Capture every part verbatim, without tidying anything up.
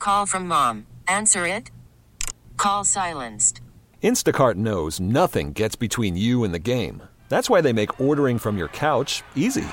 call from mom. Answer it. Call silenced. Instacart knows nothing gets between you and the game. That's why they make ordering from your couch easy.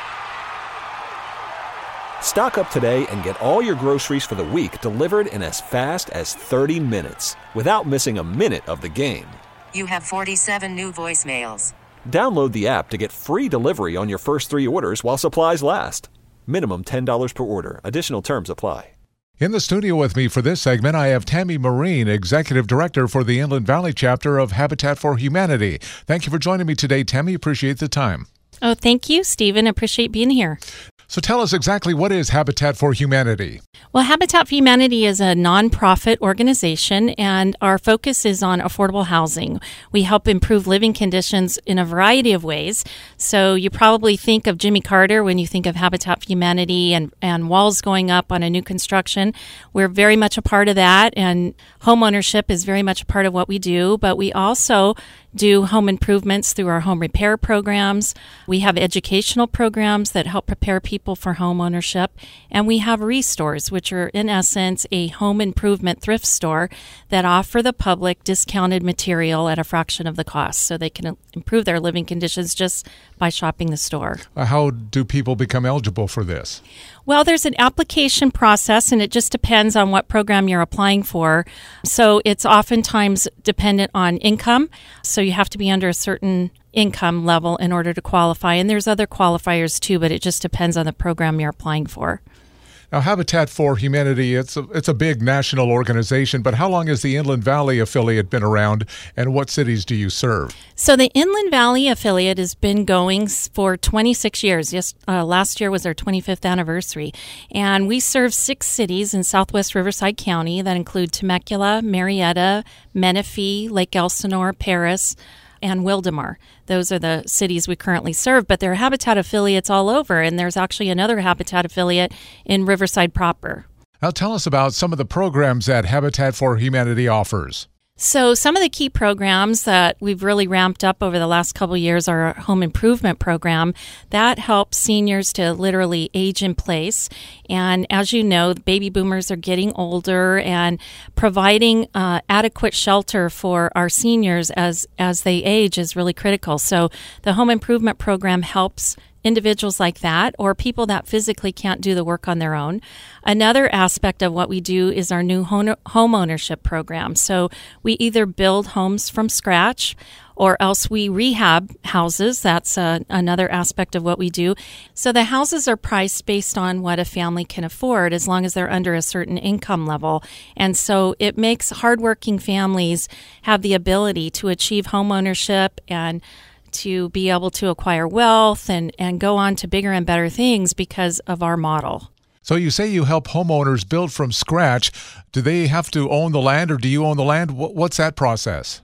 Stock up today and get all your groceries for the week delivered in as fast as thirty minutes without missing a minute of the game. You have forty-seven new voicemails. Download the app to get free delivery on your first three orders while supplies last. Minimum ten dollars per order. Additional terms apply. In the studio with me for this segment, I have Tammy Marine, Executive Director for the Inland Valley Chapter of Habitat for Humanity. Thank you for joining me today, Tammy. Appreciate the time. Oh, thank you, Stephen. Appreciate being here. So tell us exactly, what is Habitat for Humanity? Well, Habitat for Humanity is a nonprofit organization, and our focus is on affordable housing. We help improve living conditions in a variety of ways. So you probably think of Jimmy Carter when you think of Habitat for Humanity and, and walls going up on a new construction. We're very much a part of that, and homeownership is very much a part of what we do. But we also do home improvements through our home repair programs. We have educational programs that help prepare people for home ownership. And we have Restores, which are in essence a home improvement thrift store that offer the public discounted material at a fraction of the cost, so they can improve their living conditions just by shopping the store. How do people become eligible for this? Well, there's an application process, and it just depends on what program you're applying for. So it's oftentimes dependent on income. So you have to be under a certain income level in order to qualify. And there's other qualifiers too, but it just depends on the program you're applying for. Now, Habitat for Humanity, it's a, it's a big national organization, but how long has the Inland Valley affiliate been around, and what cities do you serve? So the Inland Valley affiliate has been going for twenty-six years. Yes, uh, last year was our twenty-fifth anniversary. And we serve six cities in southwest Riverside County that include Temecula, Marietta, Menifee, Lake Elsinore, Paris, and Wildomar. Those are the cities we currently serve, but there are Habitat affiliates all over, and there's actually another Habitat affiliate in Riverside proper. Now tell us about some of the programs that Habitat for Humanity offers. So some of the key programs that we've really ramped up over the last couple of years are our home improvement program. That helps seniors to literally age in place. And as you know, baby boomers are getting older, and providing uh, adequate shelter for our seniors as, as they age is really critical. So the home improvement program helps individuals like that, or people that physically can't do the work on their own. Another aspect of what we do is our new home ownership program. So we either build homes from scratch, or else we rehab houses. That's uh, another aspect of what we do. So the houses are priced based on what a family can afford, as long as they're under a certain income level. And so it makes hardworking families have the ability to achieve home ownership and to be able to acquire wealth and, and go on to bigger and better things because of our model. So you say you help homeowners build from scratch. Do they have to own the land, or do you own the land? What's that process?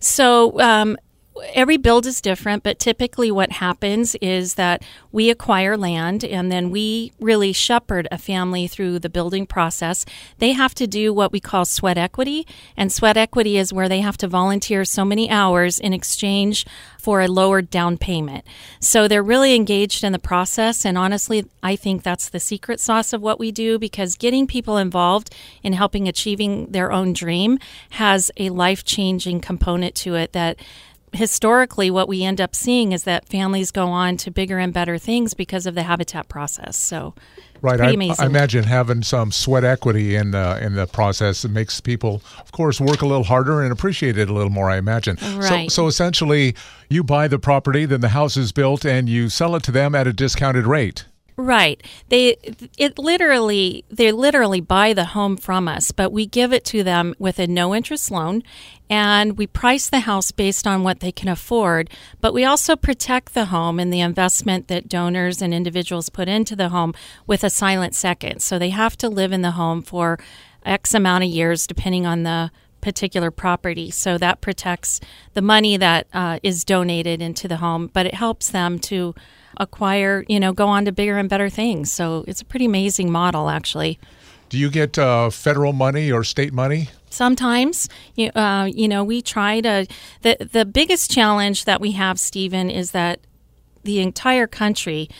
So um, every build is different, but typically what happens is that we acquire land, and then we really shepherd a family through the building process. They have to do what we call sweat equity, and sweat equity is where they have to volunteer so many hours in exchange for a lower down payment. So they're really engaged in the process, and honestly, I think that's the secret sauce of what we do, because getting people involved in helping achieving their own dream has a life-changing component to it that historically what we end up seeing is that families go on to bigger and better things because of the Habitat process. So right, pretty I, amazing. I imagine having some sweat equity in uh, in the process, it makes people, of course, work a little harder and appreciate it a little more, I imagine. Right. So, so essentially, you buy the property, then the house is built, and you sell it to them at a discounted rate. Right. They it literally they literally buy the home from us, but we give it to them with a no interest loan, and we price the house based on what they can afford, but we also protect the home and the investment that donors and individuals put into the home with a silent second. So they have to live in the home for X amount of years depending on the particular property. So that protects the money that uh, is donated into the home, but it helps them to acquire, you know, go on to bigger and better things. So it's a pretty amazing model, actually. Do you get uh, federal money or state money? Sometimes, you, uh, you know, we try to, the, the biggest challenge that we have, Stephen, is that the entire country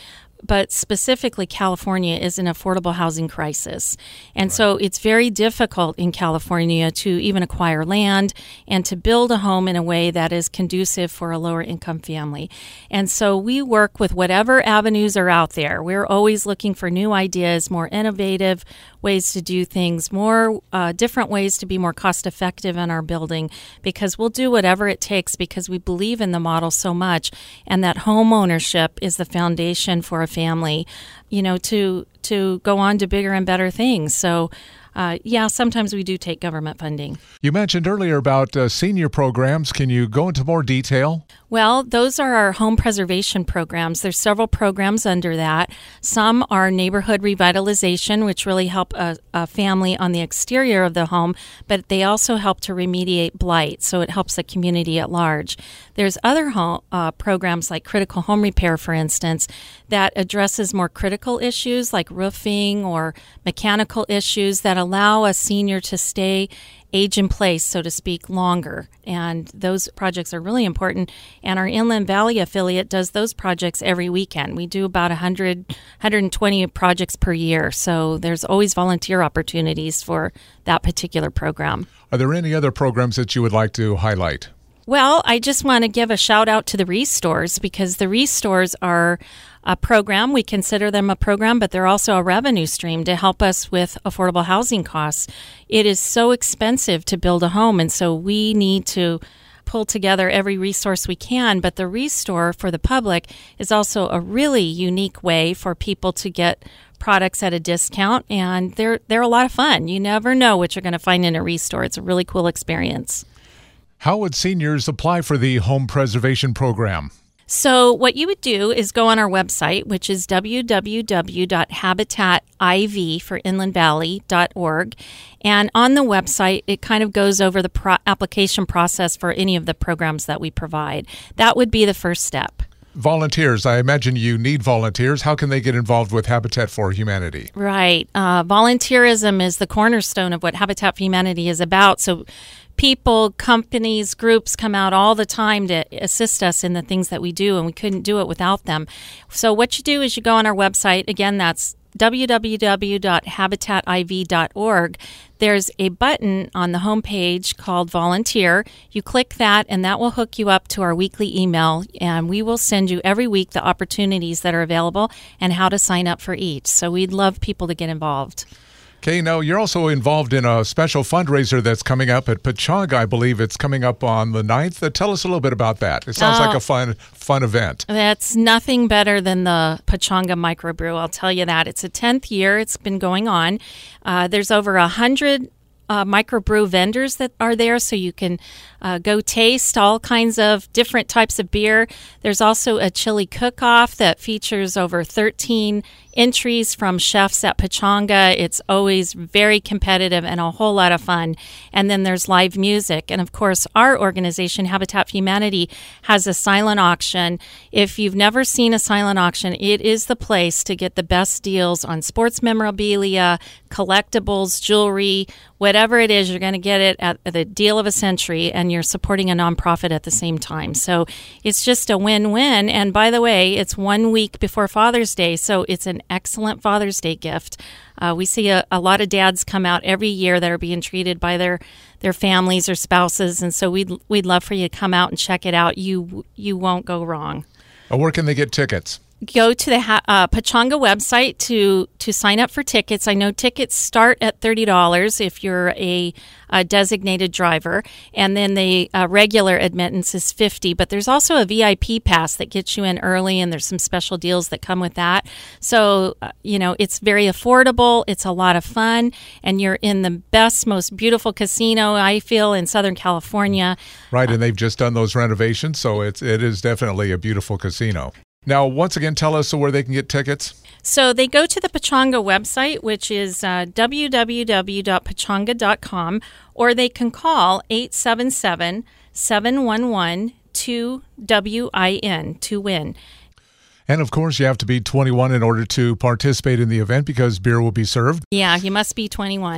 but specifically California is an affordable housing crisis. And right. so it's very difficult in California to even acquire land and to build a home in a way that is conducive for a lower income family. And so we work with whatever avenues are out there. We're always looking for new ideas, more innovative ways to do things, more uh, different ways to be more cost effective in our building, because we'll do whatever it takes because we believe in the model so much, and that home ownership is the foundation for a family, you know, to to go on to bigger and better things. So Uh, yeah, sometimes we do take government funding. You mentioned earlier about uh, senior programs. Can you go into more detail? Well, those are our home preservation programs. There's several programs under that. Some are neighborhood revitalization, which really help a, a family on the exterior of the home, but they also help to remediate blight, so it helps the community at large. There's other home, uh, programs like critical home repair, for instance, that addresses more critical issues like roofing or mechanical issues that allow a senior to stay age in place, so to speak, longer. And those projects are really important. And our Inland Valley affiliate does those projects every weekend. We do about one hundred, one hundred twenty projects per year. So there's always volunteer opportunities for that particular program. Are there any other programs that you would like to highlight? Well, I just want to give a shout out to the Restores, because the Restores are a program. We consider them a program, but they're also a revenue stream to help us with affordable housing costs. It is so expensive to build a home, and so we need to pull together every resource we can. But the Restore for the public is also a really unique way for people to get products at a discount, and they're they're a lot of fun. You never know what you're going to find in a Restore. It's a really cool experience. How would seniors apply for the home preservation program? So what you would do is go on our website, which is w w w dot habitat I V for inland valley dot org. And on the website, it kind of goes over the pro- application process for any of the programs that we provide. That would be the first step. Volunteers. I imagine you need volunteers. How can they get involved with Habitat for Humanity? Right. Uh, volunteerism is the cornerstone of what Habitat for Humanity is about. So people, companies, groups come out all the time to assist us in the things that we do, and we couldn't do it without them. So what you do is you go on our website. Again, that's w w w dot habitat I V dot org. There's a button on the homepage called Volunteer. You click that, and that will hook you up to our weekly email, and we will send you every week the opportunities that are available and how to sign up for each. So we'd love people to get involved. Okay, now you're also involved in a special fundraiser that's coming up at Pechanga. I believe it's coming up on the ninth. Uh, tell us a little bit about that. It sounds uh, like a fun fun event. That's nothing better than the Pechanga Microbrew, I'll tell you that. It's a tenth year. It's been going on. Uh, there's over one hundred Uh, microbrew vendors that are there, so you can uh, go taste all kinds of different types of beer. There's also a chili cook-off that features over thirteen entries from chefs at Pechanga. It's always very competitive and a whole lot of fun. And then there's live music. And of course, our organization, Habitat for Humanity, has a silent auction. If you've never seen a silent auction, it is the place to get the best deals on sports memorabilia, collectibles, jewelry, whatever it is, you're going to get it at the deal of a century, and you're supporting a nonprofit at the same time. So it's just a win-win. And by the way, it's one week before Father's Day, so it's an excellent Father's Day gift. Uh, we see a, a lot of dads come out every year that are being treated by their, their families or spouses, and so we'd we'd love for you to come out and check it out. You you won't go wrong. Where can they get tickets? Go to the uh, Pechanga website to, to sign up for tickets. I know tickets start at thirty dollars if you're a, a designated driver, and then the uh, regular admittance is fifty dollars. But there's also a V I P pass that gets you in early, and there's some special deals that come with that. So, uh, you know, it's very affordable. It's a lot of fun, and you're in the best, most beautiful casino, I feel, in Southern California. Right, and they've just done those renovations, so it's it is definitely a beautiful casino. Now, once again, tell us where they can get tickets. So they go to the Pechanga website, which is uh, w w w dot pechanga dot com, or they can call eight seven seven, seven one one, two W I N to win. And, of course, you have to be twenty-one in order to participate in the event because beer will be served. Yeah, you must be twenty-one.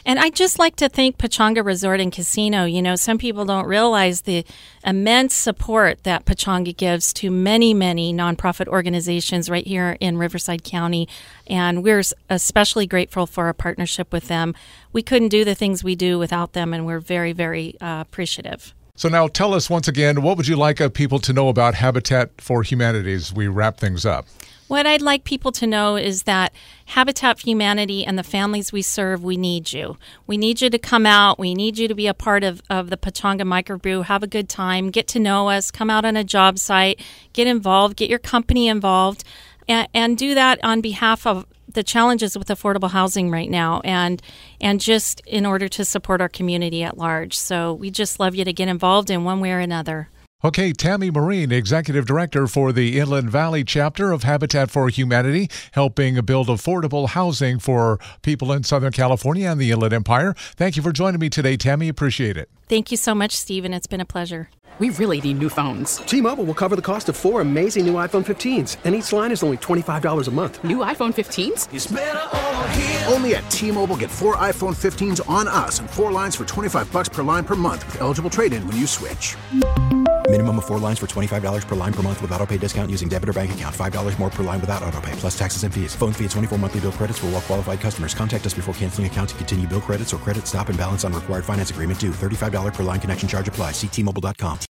And I'd just like to thank Pechanga Resort and Casino. You know, some people don't realize the immense support that Pechanga gives to many, many nonprofit organizations right here in Riverside County. And we're especially grateful for our partnership with them. We couldn't do the things we do without them, and we're very, very uh, appreciative. So now tell us once again, what would you like uh, people to know about Habitat for Humanity as we wrap things up? What I'd like people to know is that Habitat for Humanity and the families we serve, we need you. We need you to come out. We need you to be a part of, of the Pechanga Microbrew. Have a good time. Get to know us. Come out on a job site. Get involved. Get your company involved. And, and do that on behalf of the challenges with affordable housing right now, and and just in order to support our community at large. So we just love you to get involved in one way or another. Okay, Tammy Marine, Executive Director for the Inland Valley chapter of Habitat for Humanity, helping build affordable housing for people in Southern California and the Inland Empire. Thank you for joining me today, Tammy. Appreciate it. Thank you so much, Stephen. It's been a pleasure. We really need new phones. T-Mobile will cover the cost of four amazing new iPhone fifteens, and each line is only twenty-five dollars a month. New iPhone fifteens? It's better over here. Only at T-Mobile, get four iPhone fifteens on us and four lines for twenty-five dollars per line per month with eligible trade-in when you switch. Minimum of four lines for twenty-five dollars per line per month with autopay discount using debit or bank account. five dollars more per line without autopay, plus taxes and fees. Phone fee at twenty-four monthly bill credits for well-qualified customers. Contact us before canceling account to continue bill credits or credit stop and balance on required finance agreement due. thirty-five dollars per line connection charge applies. See T Mobile dot com.